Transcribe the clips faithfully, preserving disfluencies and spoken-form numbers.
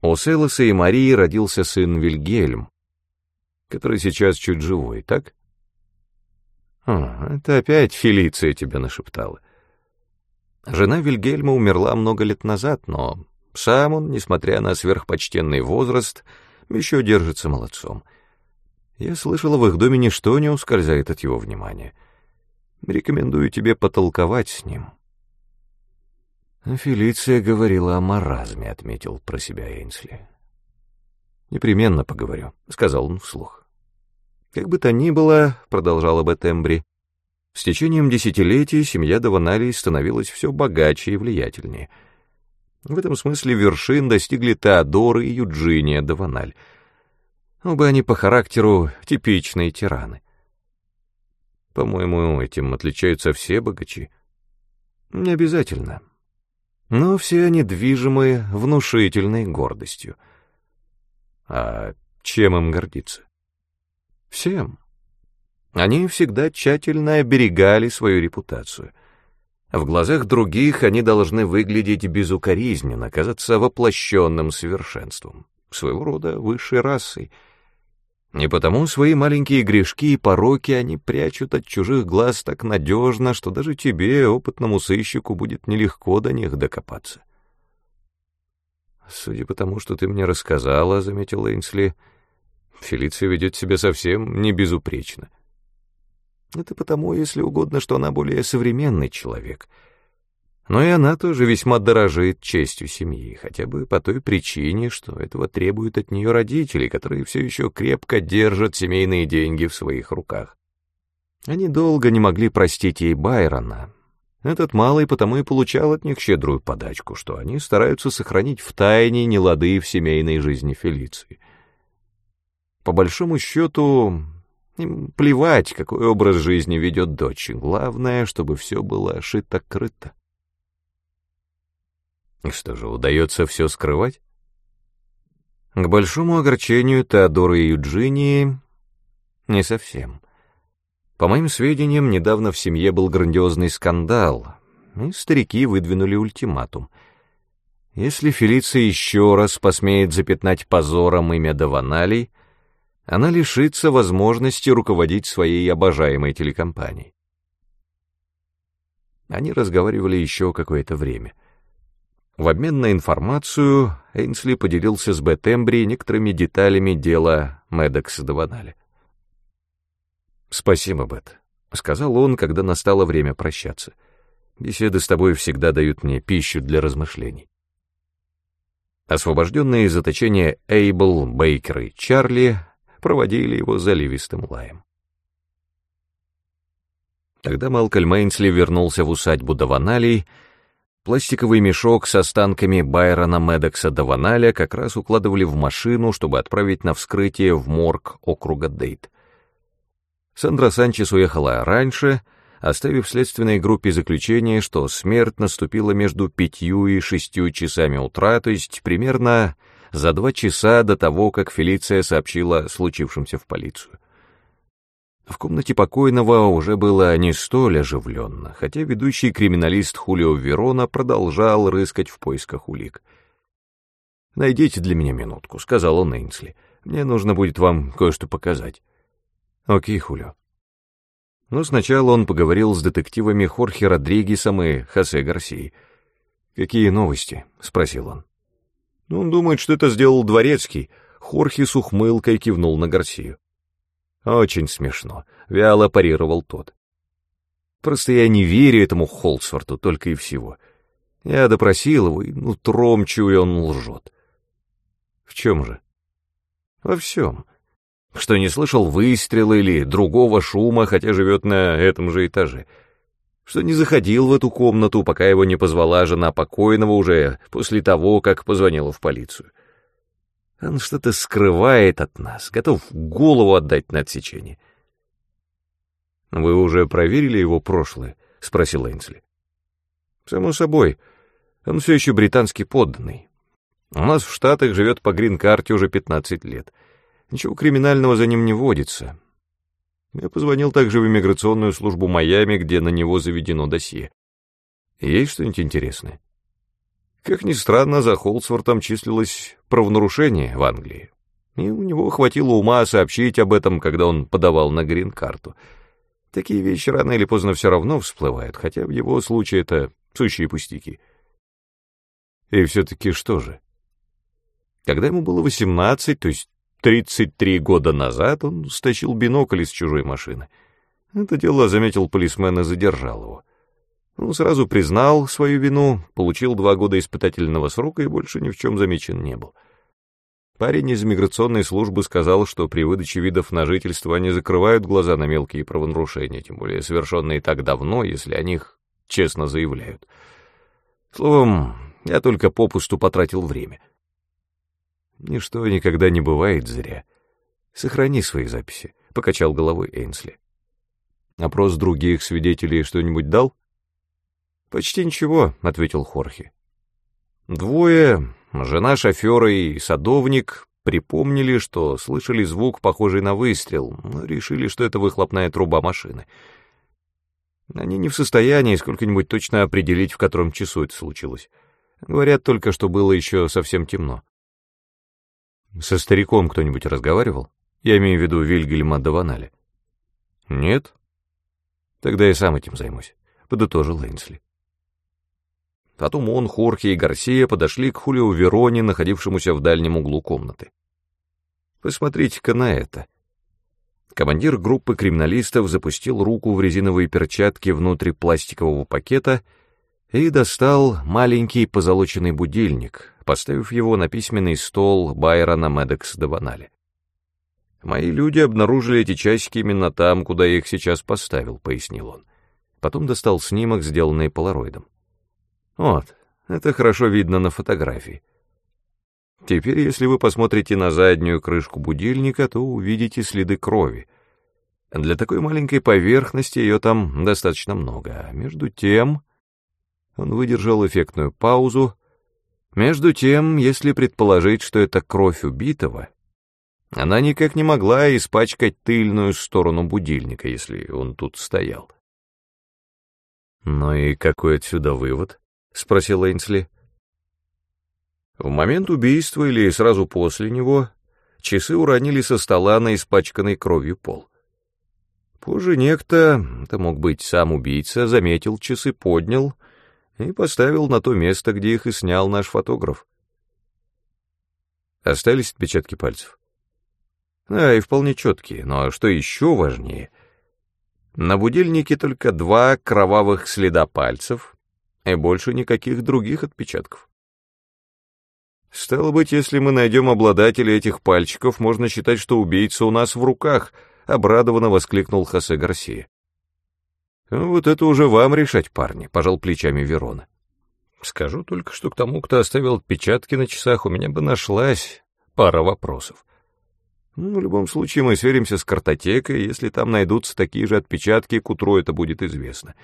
У Селоса и Марии родился сын Вильгельм, который сейчас чуть живой, так? А, это опять Фелиция тебе нашептала. Жена Вильгельма умерла много лет назад, но сам он, несмотря на сверхпочтенный возраст, еще держится молодцом. Я слышала, в их доме ничто не ускользает от его внимания. Рекомендую тебе потолковать с ним. Фелиция говорила о маразме, отметил про себя Эйнсли. Непременно поговорю, сказал он вслух. Как бы то ни было, продолжала Бетембри, с течением десятилетий семья Даваналей становилась все богаче и влиятельнее. В этом смысле вершин достигли Теодор и Юджиния Даваналь. Оба они по характеру типичные тираны. По-моему, этим отличаются все богачи. Не обязательно. Но все они движимы внушительной гордостью. А чем им гордиться? Всем. Они всегда тщательно оберегали свою репутацию. В глазах других они должны выглядеть безукоризненно, казаться воплощенным совершенством, своего рода высшей расой. И потому свои маленькие грешки и пороки они прячут от чужих глаз так надежно, что даже тебе, опытному сыщику, будет нелегко до них докопаться. «Судя по тому, что ты мне рассказала, — заметил Эйнсли, — Фелиция ведет себя совсем не безупречно. Это потому, если угодно, что она более современный человек. Но и она тоже весьма дорожит честью семьи, хотя бы по той причине, что этого требуют от нее родители, которые все еще крепко держат семейные деньги в своих руках. Они долго не могли простить ей Байрона. Этот малый потому и получал от них щедрую подачку, что они стараются сохранить в тайне нелады в семейной жизни Фелиции. По большому счету, им плевать, какой образ жизни ведет дочь. Главное, чтобы все было шито-крыто. Что же, удается все скрывать? К большому огорчению Теодора и Юджинии не совсем. По моим сведениям, недавно в семье был грандиозный скандал, и старики выдвинули ультиматум. Если Фелиция еще раз посмеет запятнать позором имя Даваналей, она лишится возможности руководить своей обожаемой телекомпанией. Они разговаривали еще какое-то время. В обмен на информацию Эйнсли поделился с Бетембри некоторыми деталями дела Медекса Даваналя. «Спасибо, Бет», — сказал он, когда настало время прощаться. «Беседы с тобой всегда дают мне пищу для размышлений». Освобожденные из заточения Эйбл, Бейкер и Чарли проводили его заливистым лаем. Когда Малкольм Эйнсли вернулся в усадьбу Даваналей, пластиковый мешок с останками Байрона Медекса Даваналя как раз укладывали в машину, чтобы отправить на вскрытие в морг округа Дейт. Сандра Санчес уехала раньше, оставив следственной группе заключение, что смерть наступила между пятью и шестью часами утра, то есть примерно за два часа до того, как Фелиция сообщила о случившемся в полицию. В комнате покойного уже было не столь оживленно, хотя ведущий криминалист Хулио Верона продолжал рыскать в поисках улик. «Найдите для меня минутку», — сказал он Эйнсли. «Мне нужно будет вам кое-что показать». «Окей, Хулио». Но сначала он поговорил с детективами Хорхе Родригесом и Хосе Гарсией. «Какие новости?» — спросил он. «Он думает, что это сделал Дворецкий». Хорхе с ухмылкой кивнул на Гарсию. «Очень смешно», — вяло парировал тот. «Просто я не верю этому Холсворту, только и всего. Я допросил его, и нутром чую, он лжет». «В чем же?» «Во всем. Что не слышал выстрела или другого шума, хотя живет на этом же этаже. Что не заходил в эту комнату, пока его не позвала жена покойного уже после того, как позвонила в полицию. Он что-то скрывает от нас, готов голову отдать на отсечение». «Вы уже проверили его прошлое?» — спросил Эйнсли. «Само собой. Он все еще британский подданный. У нас в Штатах живет по грин-карте уже пятнадцать лет. Ничего криминального за ним не водится. Я позвонил также в иммиграционную службу Майами, где на него заведено досье. Есть что-нибудь интересное?» Как ни странно, за Холдсвортом числилось правонарушение в Англии, и у него хватило ума сообщить об этом, когда он подавал на грин-карту. Такие вещи рано или поздно все равно всплывают, хотя в его случае это сущие пустяки. И все-таки что же? Когда ему было восемнадцать, то есть тридцать три года назад, он стащил бинокль из чужой машины. Это дело заметил полисмен и задержал его. Он сразу признал свою вину, получил два года испытательного срока и больше ни в чем замечен не был. Парень из миграционной службы сказал, что при выдаче видов на жительство они закрывают глаза на мелкие правонарушения, тем более совершенные так давно, если о них честно заявляют. Словом, я только попусту потратил время. Ничто никогда не бывает зря. Сохрани свои записи, — покачал головой Эйнсли. Опрос других свидетелей что-нибудь дал? Почти ничего, — ответил Хорхе. Двое, жена шофера и садовник, припомнили, что слышали звук, похожий на выстрел, но решили, что это выхлопная труба машины. Они не в состоянии сколько-нибудь точно определить, в котором часу это случилось. Говорят только, что было еще совсем темно. Со стариком кто-нибудь разговаривал? Я имею в виду Вильгельма Даваналя. Нет? Тогда я сам этим займусь, — подытожил Эйнсли. Потом он, Хорхе и Гарсия подошли к Хулио Вероне, находившемуся в дальнем углу комнаты. Посмотрите-ка на это. Командир группы криминалистов запустил руку в резиновые перчатки внутрь пластикового пакета и достал маленький позолоченный будильник, поставив его на письменный стол Байрона Медекса Даваналя. «Мои люди обнаружили эти часики именно там, куда я их сейчас поставил», — пояснил он. Потом достал снимок, сделанный полароидом. Вот, это хорошо видно на фотографии. Теперь, если вы посмотрите на заднюю крышку будильника, то увидите следы крови. Для такой маленькой поверхности ее там достаточно много. А между тем... Он выдержал эффектную паузу. Между тем, если предположить, что это кровь убитого, она никак не могла испачкать тыльную сторону будильника, если он тут стоял. Ну и какой отсюда вывод? — спросил Эйнсли. В момент убийства или сразу после него часы уронили со стола на испачканный кровью пол. Позже некто, это мог быть сам убийца, заметил часы, поднял и поставил на то место, где их и снял наш фотограф. Остались отпечатки пальцев? Да, и вполне четкие, но что еще важнее, на будильнике только два кровавых следа пальцев — и больше никаких других отпечатков. Стало быть, если мы найдем обладателя этих пальчиков, можно считать, что убийца у нас в руках, — обрадованно воскликнул Хосе Гарсия. Вот это уже вам решать, парни, — пожал плечами Верона. Скажу только, что к тому, кто оставил отпечатки на часах, у меня бы нашлась пара вопросов. Ну, в любом случае мы сверимся с картотекой, если там найдутся такие же отпечатки, к утру это будет известно.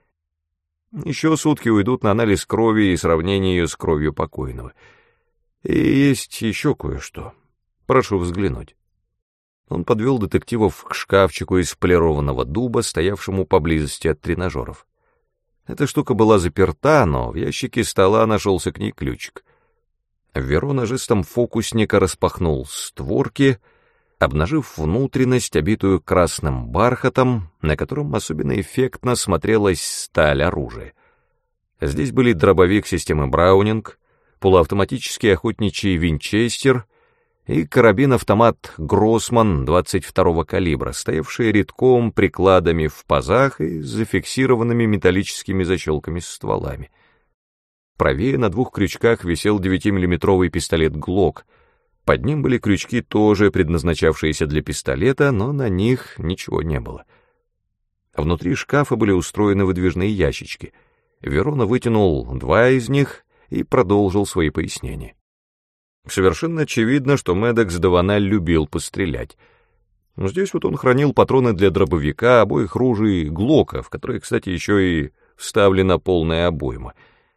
Еще сутки уйдут на анализ крови и сравнение ее с кровью покойного. И есть еще кое-что. Прошу взглянуть. Он подвел детективов к шкафчику из полированного дуба, стоявшему поблизости от тренажеров. Эта штука была заперта, но в ящике стола нашелся к ней ключик. Верона жестом фокусника распахнул створки, обнажив внутренность, обитую красным бархатом, на котором особенно эффектно смотрелась сталь оружия. Здесь были дробовик системы Браунинг, полуавтоматический охотничий винчестер и карабин-автомат Гроссман двадцать второго калибра, стоявшие редком прикладами в пазах и с зафиксированными металлическими защелками с стволами. Правее на двух крючках висел девятимиллиметровый пистолет «Глок». Под ним были крючки, тоже предназначавшиеся для пистолета, но на них ничего не было. Внутри шкафа были устроены выдвижные ящички. Верона вытянул два из них и продолжил свои пояснения. Совершенно очевидно, что Медекс Даваналь любил пострелять. Здесь вот он хранил патроны для дробовика, обоих ружей Глока, в которые, кстати, еще и вставлена полная обойма.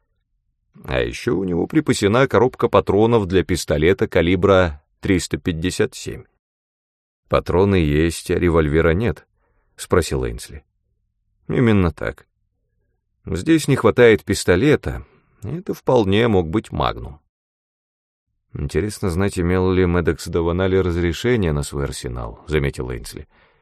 А еще у него припасена коробка патронов для пистолета калибра триста пятьдесят семь. «Патроны есть, а револьвера нет?» — спросил Эйнсли. «Именно так. Здесь не хватает пистолета, Это вполне мог быть Магнум. «Интересно знать, имел ли Медекс Даванали разрешение на свой арсенал», — заметил Эйнсли.